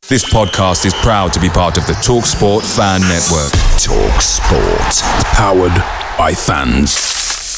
This podcast is proud to be part of the TalkSport Fan Network. TalkSport. Powered by fans.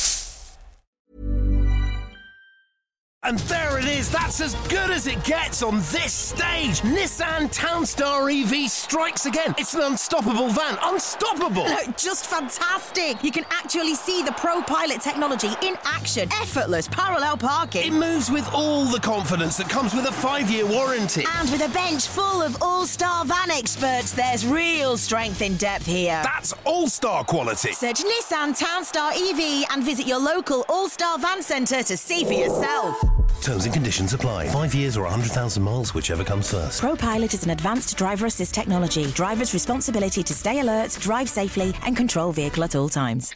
And there it is, that's as good as it gets on this stage. Nissan Townstar EV strikes again. It's an unstoppable van, unstoppable. Just fantastic. You can actually see the ProPilot technology in action. Effortless parallel parking. It moves with all the confidence that comes with a 5-year warranty. And with a bench full of all-star van experts, there's real strength in depth here. That's all-star quality. Search Nissan Townstar EV and visit your local all-star van centre to see for yourself. Terms and conditions apply. 5 years or 100,000 miles, whichever comes first. ProPilot is an advanced driver assist technology. Driver's responsibility to stay alert, drive safely and control vehicle at all times.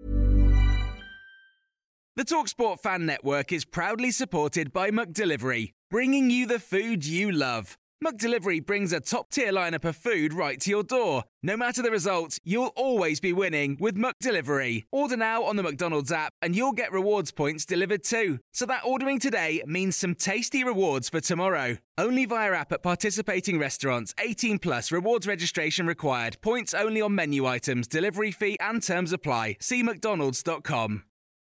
The TalkSport Fan Network is proudly supported by McDelivery, bringing you the food you love. McDelivery brings a top-tier lineup of food right to your door. No matter the result, you'll always be winning with McDelivery. Order now on the McDonald's app and you'll get rewards points delivered too. So that ordering today means some tasty rewards for tomorrow. Only via app at participating restaurants. 18 plus. Rewards registration required. Points only on menu items. Delivery fee and terms apply. See mcdonalds.com.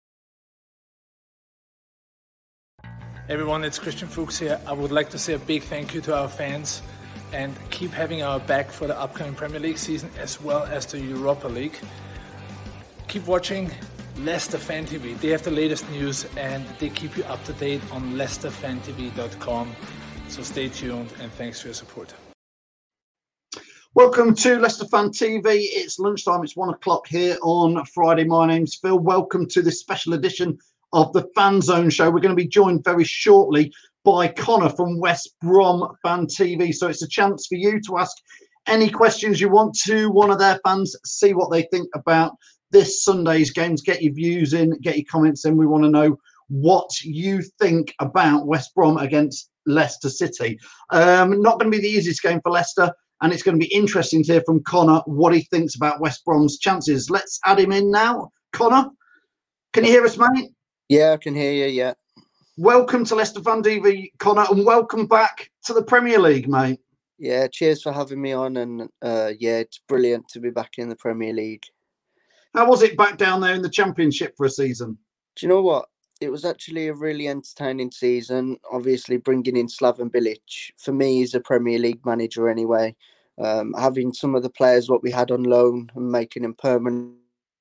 Everyone, it's Christian Fuchs here. I would like to say a big thank you to our fans and keep having our back for the upcoming Premier League season as well as the Europa League. Keep watching Leicester Fan TV. They have the latest news and they keep you up to date on leicesterfantv.com. So stay tuned and thanks for your support. Welcome to Leicester Fan TV. It's lunchtime. It's 1 o'clock here on Friday. My name's Phil. Welcome to this special edition of the Fan Zone show. We're going to be joined very shortly by Connor from West Brom Fan TV. So it's a chance for you to ask any questions you want to one of their fans, see what they think about this Sunday's games, get your views in, get your comments in. We want to know what you think about West Brom against Leicester City. Not going to be the easiest game for Leicester, and it's going to be interesting to hear from Connor what he thinks about West Brom's chances. Let's add him in now. Connor, can you hear us, mate? Yeah, I can hear you, yeah. Welcome to Leicester Fan TV, Connor, and welcome back to the Premier League, mate. Yeah, cheers for having me on, and yeah, it's brilliant to be back in the Premier League. How was it back down there in the Championship for a season? Do you know what? It was actually a really entertaining season. Obviously, bringing in Slaven Bilic, for me, he's a Premier League manager anyway. Having some of the players what we had on loan and making them permanent.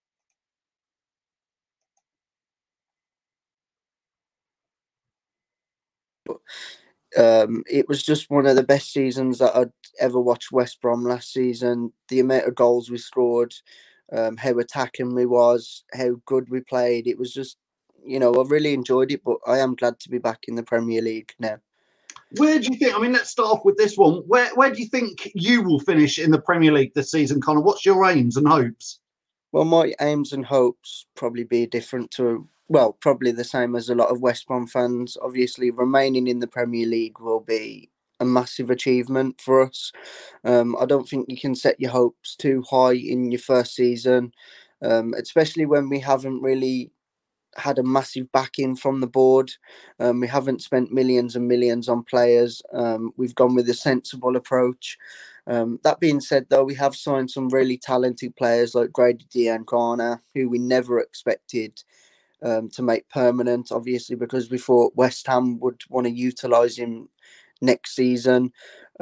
It was just one of the best seasons that I'd ever watched West Brom last season. The amount of goals we scored, how attacking we was, how good we played. It was just, I really enjoyed it, but I am glad to be back in the Premier League now. Where do you think, let's start off with this one. Where do you think you will finish in the Premier League this season, Connor? What's your aims and hopes? Well, my aims and hopes probably be different to, probably the same as a lot of West Brom fans. Obviously, remaining in the Premier League will be a massive achievement for us. I don't think you can set your hopes too high in your first season, especially when we haven't really had a massive backing from the board. We haven't spent millions and millions on players. We've gone with a sensible approach. That being said, though, we have signed some really talented players like Grady Diancana, who we never expected to make permanent, obviously, because we thought West Ham would want to utilise him next season.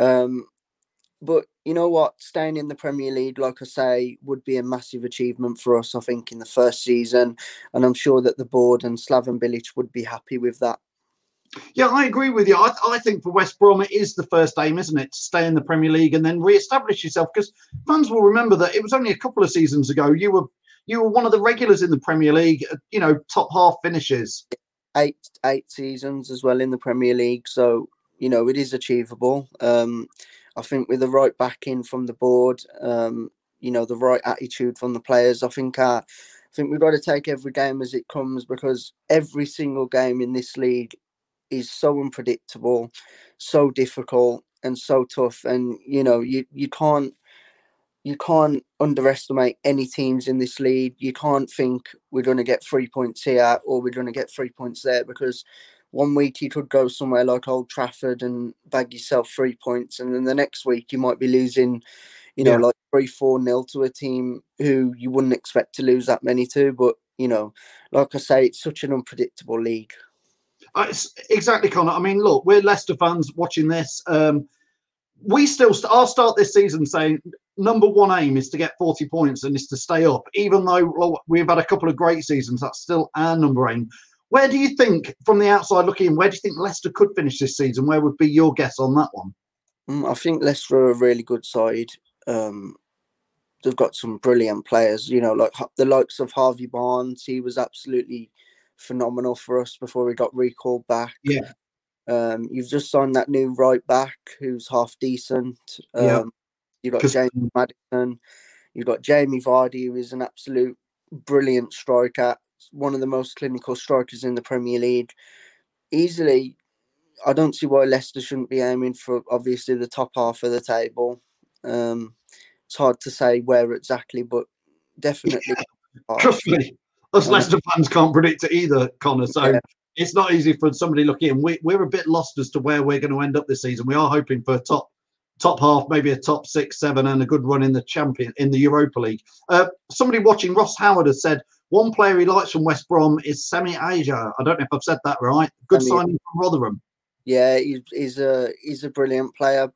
But you know what? Staying in the Premier League, like I say, would be a massive achievement for us, I think, in the first season. And I'm sure that the board and Slaven Bilic would be happy with that. Yeah, I agree with you. I think for West Brom, it is the first aim, isn't it? To stay in the Premier League and then re-establish yourself. Because fans will remember that it was only a couple of seasons ago. You were one of the regulars in the Premier League, top half finishes. Eight seasons as well in the Premier League. So, it is achievable. I think with the right backing from the board, the right attitude from the players, I think we've got to take every game as it comes, because every single game in this league is so unpredictable, so difficult and so tough. And, you can't underestimate any teams in this league. You can't think we're going to get 3 points here or we're going to get 3 points there, because one week you could go somewhere like Old Trafford and bag yourself 3 points, and then the next week you might be losing, like 3-4-0 to a team who you wouldn't expect to lose that many to. But, like I say, it's such an unpredictable league. It's exactly, Connor. I mean, look, we're Leicester fans watching this. We still, I'll start this season saying number one aim is to get 40 points and is to stay up. Even though we've had a couple of great seasons, that's still our number aim. Where do you think, from the outside looking in, where do you think Leicester could finish this season? Where would be your guess on that one? I think Leicester are a really good side. They've got some brilliant players, like the likes of Harvey Barnes. He was absolutely phenomenal for us before he got recalled back. Yeah. You've just signed that new right back who's half decent. You've got James Maddison. You've got Jamie Vardy, who is an absolute brilliant striker, one of the most clinical strikers in the Premier League. Easily, I don't see why Leicester shouldn't be aiming for, obviously, the top half of the table. It's hard to say where exactly, but definitely. Trust me, us Leicester fans can't predict it either, Connor. So it's not easy for somebody looking in. We're a bit lost as to where we're going to end up this season. We are hoping for top half, maybe a top 6, 7, and a good run in the Europa League. Somebody watching, Ross Howard, has said one player he likes from West Brom is Semi Aja. I don't know if I've said that right. Good signing from Rotherham. Yeah, he's a brilliant player.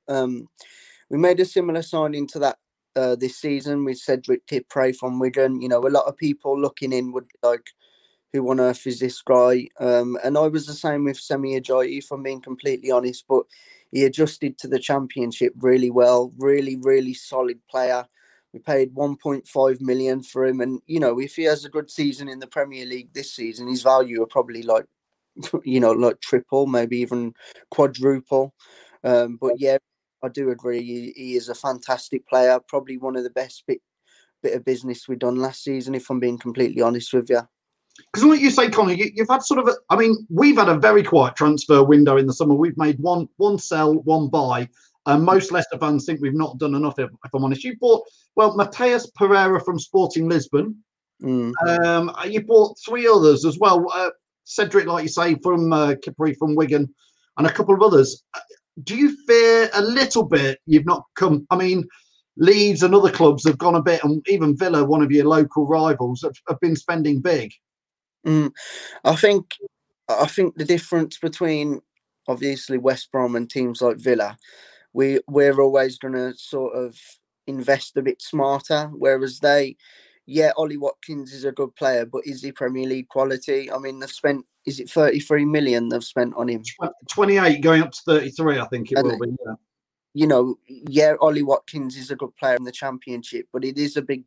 We made a similar signing to that this season with Cedric Tipre from Wigan. A lot of people looking in would be like, who on earth is this guy? And I was the same with Semi Ajayi, if I'm being completely honest, but he adjusted to the Championship really well. Really, really solid player. We paid 1.5 million for him. And, if he has a good season in the Premier League this season, his value are probably like triple, maybe even quadruple. But yeah, I do agree. He is a fantastic player. Probably one of the best bit of business we've done last season, if I'm being completely honest with you. Because what you say, Connor, you've had sort of we've had a very quiet transfer window in the summer. We've made one sell, one buy. Most Leicester fans think we've not done enough, if I'm honest. You bought, Mateus Pereira from Sporting Lisbon. You bought 3 others as well. Cedric, like you say, from Kipri from Wigan, and a couple of others. Do you fear a little bit you've not come? I mean, Leeds and other clubs have gone a bit, and even Villa, one of your local rivals, have been spending big. I think the difference between obviously West Brom and teams like Villa, we're always going to sort of invest a bit smarter, whereas Ollie Watkins is a good player, but is he Premier League quality? I mean, they've spent, is it 33 million they've spent on him? 28 going up to 33, I think it will be. Yeah. Ollie Watkins is a good player in the Championship, but it is a big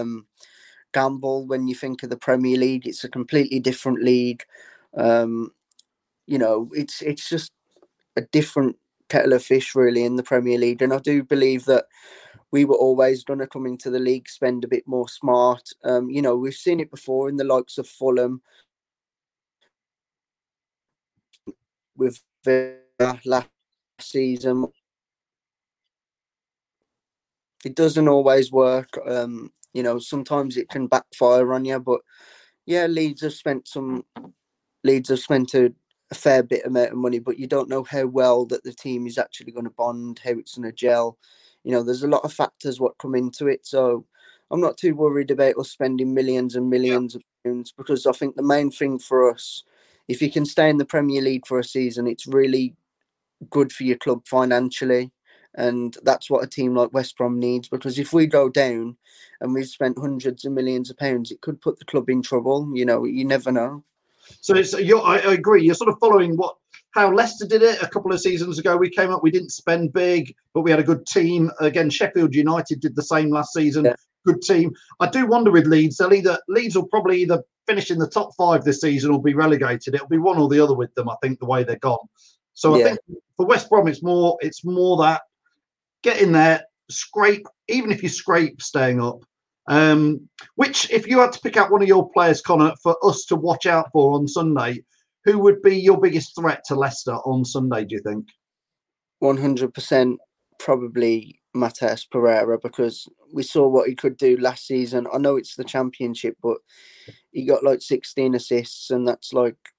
gamble when you think of the Premier League. It's a completely different league. It's just a different kettle of fish, really, in the Premier League. And I do believe that we were always going to come into the league, spend a bit more smart. We've seen it before in the likes of Fulham with last season. It doesn't always work. Sometimes it can backfire on you. But yeah, Leeds have spent a fair bit amount of money, but you don't know how well that the team is actually going to bond, how it's going to gel. There's a lot of factors what come into it. So I'm not too worried about us spending millions and millions of pounds, because I think the main thing for us, if you can stay in the Premier League for a season, it's really good for your club financially. And that's what a team like West Brom needs, because if we go down and we've spent hundreds of millions of pounds, it could put the club in trouble. You never know. So I agree. You're sort of following how Leicester did it a couple of seasons ago. We came up, we didn't spend big, but we had a good team. Again, Sheffield United did the same last season. Yeah. Good team. I do wonder with Leeds, Leeds will probably either finish in the top 5 this season or be relegated. It'll be one or the other with them, I think, the way they're gone. So I think for West Brom, it's more that get in there, scrape, even if you scrape staying up. Which, if you had to pick out one of your players, Connor, for us to watch out for on Sunday, who would be your biggest threat to Leicester on Sunday, do you think? 100% probably Mateus Pereira, because we saw what he could do last season. I know it's the Championship, but he got like 16 assists, and that's like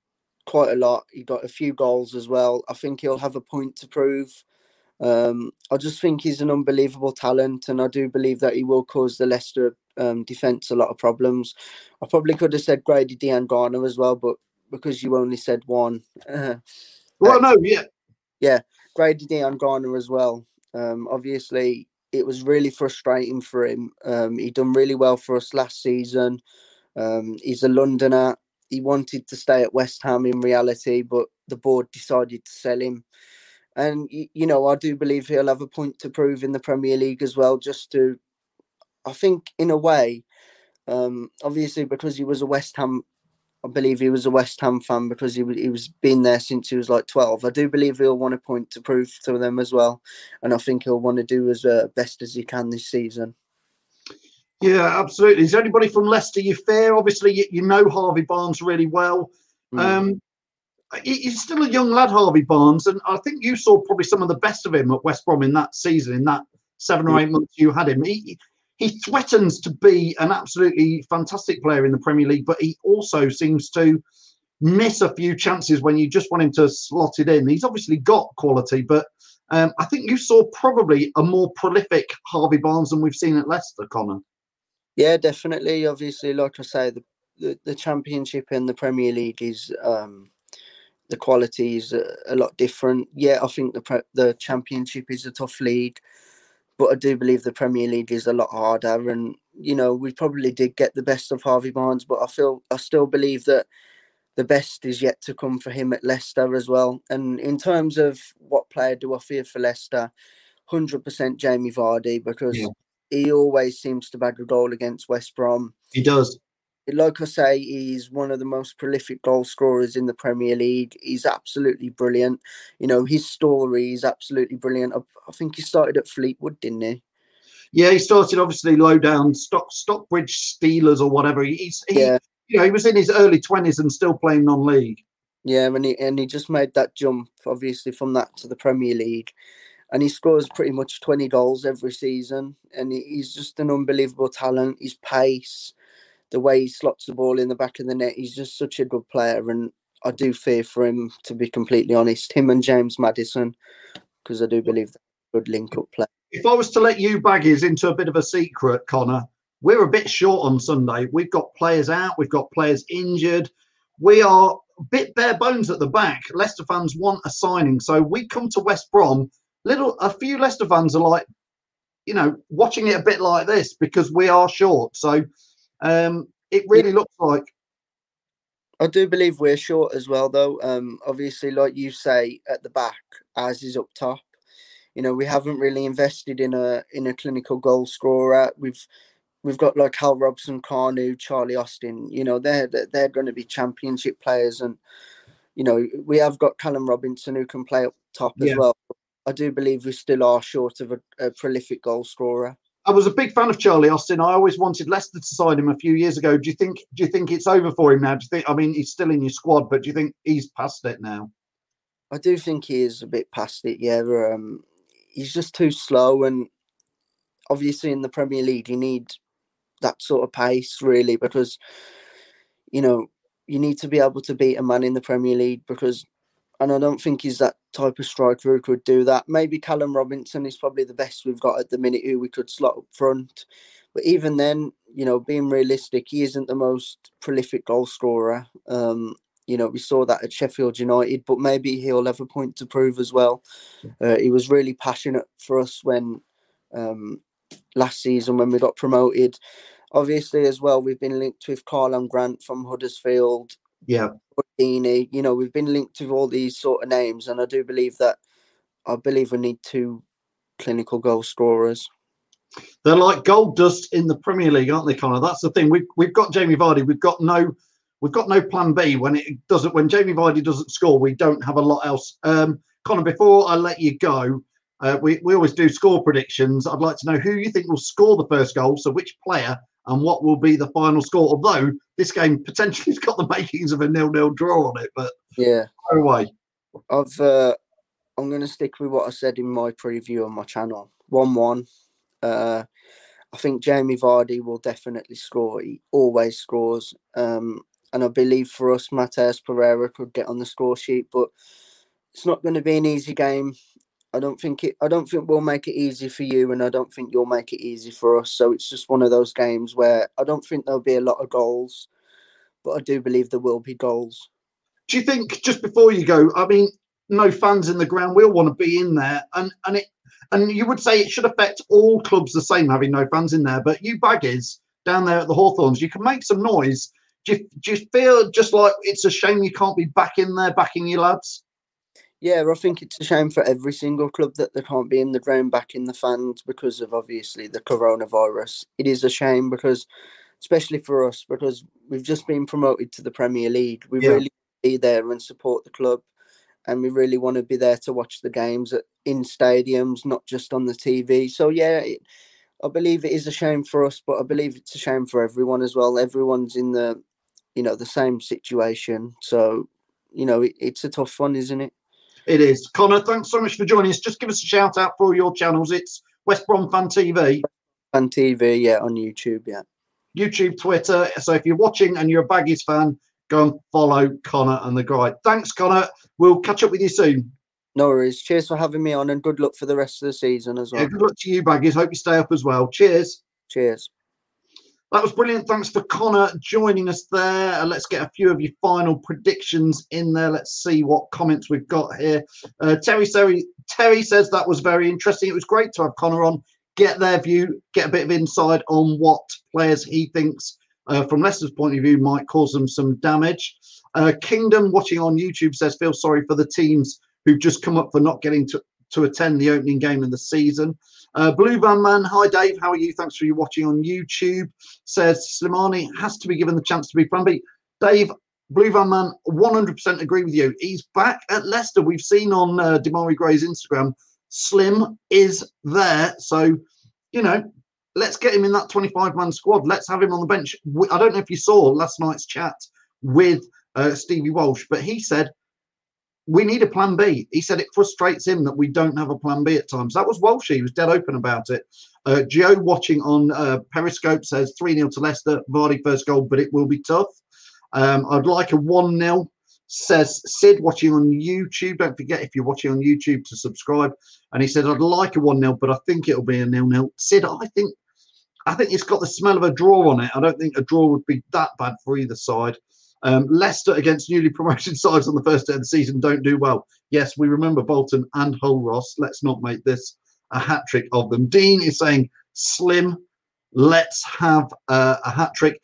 quite a lot. He got a few goals as well. I think he'll have a point to prove. I just think he's an unbelievable talent, and I do believe that he will cause the Leicester defence a lot of problems. I probably could have said Grady Diangana as well, but because you only said one. Well, no, yeah. Yeah, Grady Diangana as well. Obviously, it was really frustrating for him. He done really well for us last season. He's a Londoner. He wanted to stay at West Ham in reality, but the board decided to sell him. And, you know, I do believe he'll have a point to prove in the Premier League as well, just to, I think, in a way, obviously because he was a West Ham, I believe he was a West Ham fan because he was been there since he was like 12. I do believe he'll want a point to prove to them as well. And I think he'll want to do as best as he can this season. Yeah, absolutely. Is there anybody from Leicester you fear? Obviously, you know Harvey Barnes really well. He's still a young lad, Harvey Barnes, and I think you saw probably some of the best of him at West Brom in that season, in that 7 or 8 months you had him. He threatens to be an absolutely fantastic player in the Premier League, but he also seems to miss a few chances when you just want him to slot it in. He's obviously got quality, but I think you saw probably a more prolific Harvey Barnes than we've seen at Leicester, Connor. Yeah, definitely. Obviously, like I say, the Championship and the Premier League is the quality is a lot different. Yeah, I think the Championship is a tough league, but I do believe the Premier League is a lot harder. And you know, we probably did get the best of Harvey Barnes, but I still believe that the best is yet to come for him at Leicester as well. And in terms of what player do I fear for Leicester, 100% Jamie Vardy, because he always seems to bag a goal against West Brom. He does. Like I say, he's one of the most prolific goal scorers in the Premier League. He's absolutely brilliant. You know, his story is absolutely brilliant. I think he started at Fleetwood, didn't he? Yeah, he started obviously low down Stockbridge Steelers or whatever. He was in his early 20s and still playing non-league. Yeah, and he just made that jump, obviously, from that to the Premier League. And he scores pretty much 20 goals every season. And he's just an unbelievable talent. His pace, the way he slots the ball in the back of the net, he's just such a good player. And I do fear for him, to be completely honest. Him and James Maddison, because I do believe they're a good link-up player. If I was to let you baggies into a bit of a secret, Connor, we're a bit short on Sunday. We've got players out. We've got players injured. We are a bit bare bones at the back. Leicester fans want a signing. So we come to West Brom. A few Leicester fans are like, you know, watching it a bit like this because we are short. So it really looks like. I do believe we're short as well, though. Obviously, like you say, at the back, ours is up top. You know, we haven't really invested in a clinical goal scorer. We've got like Hal Robson, Carnu, Charlie Austin. You know, they're going to be Championship players, and you know we have got Callum Robinson who can play up top as well. I do believe we still are short of a prolific goal scorer. I was a big fan of Charlie Austin. I always wanted Leicester to sign him a few years ago. Do you think it's over for him now? Do you think? I mean, he's still in your squad, but do you think he's past it now? I do think he is a bit past it. Yeah, he's just too slow, and obviously in the Premier League, you need that sort of pace, really, because you know you need to be able to beat a man in the Premier League and I don't think he's that type of striker who could do that. Maybe Callum Robinson is probably the best we've got at the minute who we could slot up front. But even then, you know, being realistic, he isn't the most prolific goal scorer. You know, we saw that at Sheffield United, but maybe he'll have a point to prove as well. He was really passionate for us when last season when we got promoted. Obviously, as well, we've been linked with Karlan Grant from Huddersfield. Yeah. You know, we've been linked with all these sort of names, and I believe we need 2 clinical goal scorers. They're like gold dust in the Premier League, aren't they, Connor? That's the thing. We've got Jamie Vardy. We've got no plan B when Jamie Vardy doesn't score. We don't have a lot else. Connor, before I let you go, we always do score predictions. I'd like to know who you think will score the first goal. So which player and what will be the final score? Although this game potentially has got the makings of a 0-0 draw on it, but yeah, no way. I'm going to stick with what I said in my preview on my channel. 1-1. I think Jamie Vardy will definitely score. He always scores. And I believe for us, Matheus Pereira could get on the score sheet, but it's not going to be an easy game. I don't think we'll make it easy for you, and I don't think you'll make it easy for us. So it's just one of those games where I don't think there'll be a lot of goals, but I do believe there will be goals. Do you think, just before you go, I mean, no fans in the ground, we'll want to be in there, and you would say it should affect all clubs the same, having no fans in there, but you baggies down there at the Hawthorns, you can make some noise. Do you feel just like it's a shame you can't be back in there backing your lads? Yeah, I think it's a shame for every single club that they can't be in the ground backing the fans because of obviously the coronavirus. It is a shame because, especially for us, because we've just been promoted to the Premier League. We really be there and support the club, and we really want to be there to watch the games in stadiums, not just on the TV. So yeah, I believe it is a shame for us, but I believe it's a shame for everyone as well. Everyone's in the same situation. So, it's a tough one, isn't it? It is. Connor, thanks so much for joining us. Just give us a shout out for all your channels. It's West Brom Fan TV. Fan TV, yeah, on YouTube, yeah. YouTube, Twitter. So if you're watching and you're a Baggies fan, go and follow Connor and the guy. Thanks, Connor. We'll catch up with you soon. No worries. Cheers for having me on, and good luck for the rest of the season as well. Yeah, good luck to you, Baggies. Hope you stay up as well. Cheers. Cheers. That was brilliant. Thanks for Connor joining us there. Let's get a few of your final predictions in there. Let's see what comments we've got here. Terry says that was very interesting. It was great to have Connor on, get their view, get a bit of insight on what players he thinks, from Leicester's point of view, might cause them some damage. Kingdom, watching on YouTube, says, feel sorry for the teams who've just come up for not getting to attend the opening game of the season. Blue Van Man, hi Dave, how are you? Thanks for you watching on YouTube. Says Slimani has to be given the chance to be Plan B. Dave, Blue Van Man, 100% agree with you. He's back at Leicester. We've seen on Damari Gray's Instagram, Slim is there. So, let's get him in that 25-man squad. Let's have him on the bench. I don't know if you saw last night's chat with Stevie Walsh, but he said, we need a plan B. He said it frustrates him that we don't have a plan B at times. That was Walsh. He was dead open about it. Joe watching on Periscope says 3-0 to Leicester. Vardy first goal, but it will be tough. I'd like a 1-0, says Sid watching on YouTube. Don't forget, if you're watching on YouTube, to subscribe. And he said, I'd like a 1-0, but I think it'll be a 0-0. Sid, I think it's got the smell of a draw on it. I don't think a draw would be that bad for either side. Leicester against newly promoted sides on the first day of the season don't do well. Yes, we remember Bolton and Hull Ross. Let's not make this a hat-trick of them. Dean is saying, Slim, let's have a hat-trick.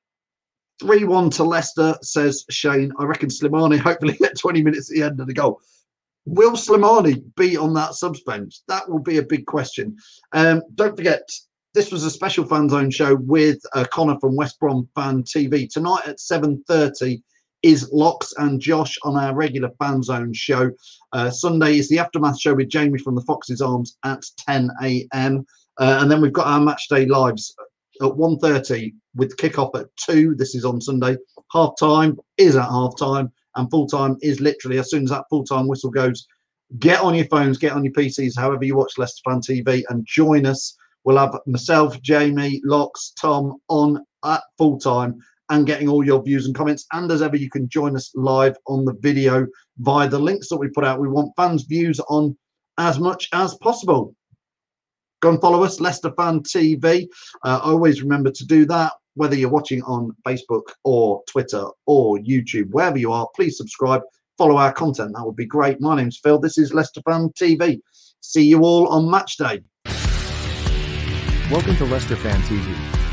3-1 to Leicester, says Shane. I reckon Slimani hopefully get 20 minutes at the end of the goal. Will Slimani be on that subs bench? That will be a big question. Don't forget, this was a special Fan Zone show with Connor from West Brom Fan TV. Tonight at 7:30 is Locks and Josh on our regular Fan Zone show. Sunday is the Aftermath show with Jamie from the Foxes Arms at 10 a.m. And then we've got our match day lives at 1:30 with kickoff at 2. This is on Sunday. Half time is at half time, and full time is literally as soon as that full time whistle goes. Get on your phones, get on your PCs, however you watch Leicester Fan TV, and join us. We'll have myself, Jamie, Locks, Tom on at full time and getting all your views and comments. And as ever, you can join us live on the video via the links that we put out. We want fans' views on as much as possible. Go and follow us, Leicester Fan TV. Always remember to do that, whether you're watching on Facebook or Twitter or YouTube, wherever you are. Please subscribe, follow our content. That would be great. My name's Phil. This is Leicester Fan TV. See you all on match day. Welcome to Leicester Fan TV.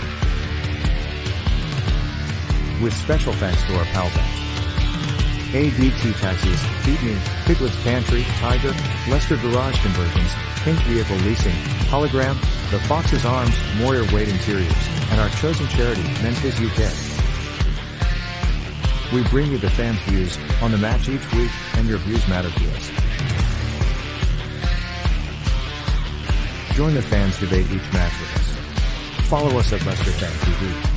With special thanks to our pals at ADT Taxis, Feedme, Piglet's Pantry, Tiger, Leicester Garage Conversions, Pink Vehicle Leasing, Hologram, The Fox's Arms, Moyer Wade Interiors, and our chosen charity, Men's UK. We bring you the fans' views on the match each week, and your views matter to us. Join the fans debate each match with us. Follow us at Leicester Fan TV.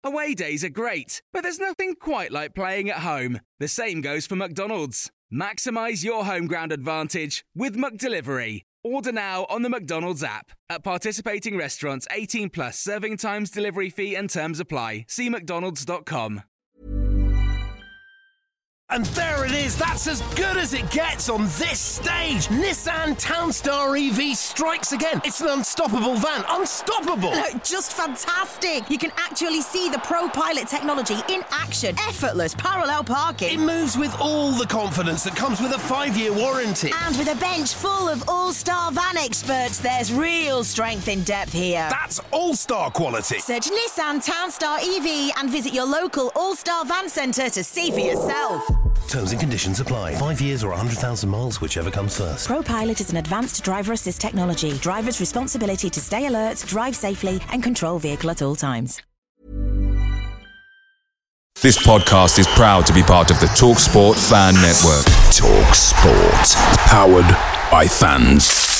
Away days are great, but there's nothing quite like playing at home. The same goes for McDonald's. Maximise your home ground advantage with McDelivery. Order now on the McDonald's app. At participating restaurants, 18 plus serving times, delivery fee and terms apply. See mcdonalds.com. And there it is, that's as good as it gets on this stage. Nissan Townstar EV strikes again. It's an unstoppable van, unstoppable. Just fantastic. You can actually see the ProPilot technology in action. Effortless parallel parking. It moves with all the confidence that comes with a 5-year warranty. And with a bench full of all-star van experts, there's real strength in depth here. That's all-star quality. Search Nissan Townstar EV and visit your local all-star van centre to see for yourself. Terms and conditions apply. 5 years or 100,000 miles, whichever comes first. ProPilot is an advanced driver assist technology. Driver's responsibility to stay alert, drive safely, and control vehicle at all times. This podcast is proud to be part of the TalkSport Fan Network. TalkSport. Powered by fans.